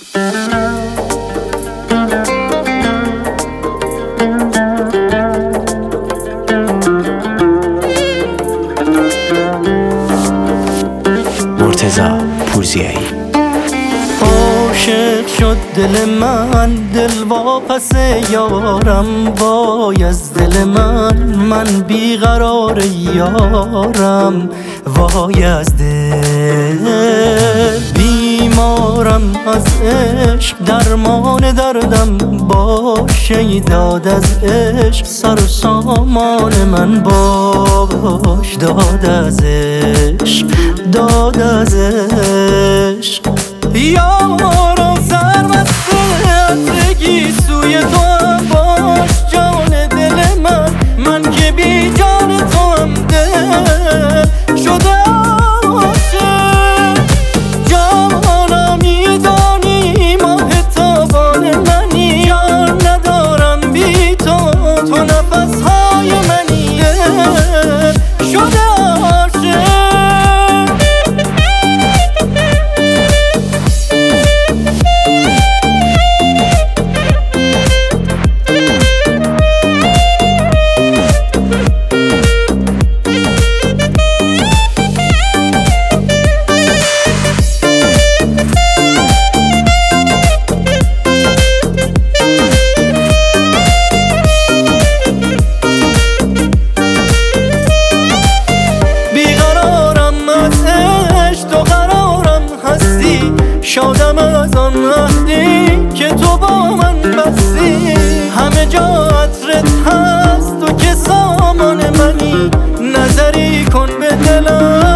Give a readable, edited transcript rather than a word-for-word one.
مرتضی پورزیایی. عاشق شد دل من، دل واپس یارم، وای از دل من بیقرار یارم، وای از دل. بیمارم از عشق، درمان دردم باشه، داد از عشق سر و سامان من باش، داد از عشق، داد از عشق. یارا سرمست عطرگی سوی تو باش، جان دل من که بی جان تو هم دل شده عاشق. جانا میدانی ماه تابان منی، جان ندارم بی تو، تو نفسهای منی، دل شده عاشق. شادم از آن وقتی که تو با من بستی، همه جا عطرت هست، تو که سامان منی، نظری کن به دلم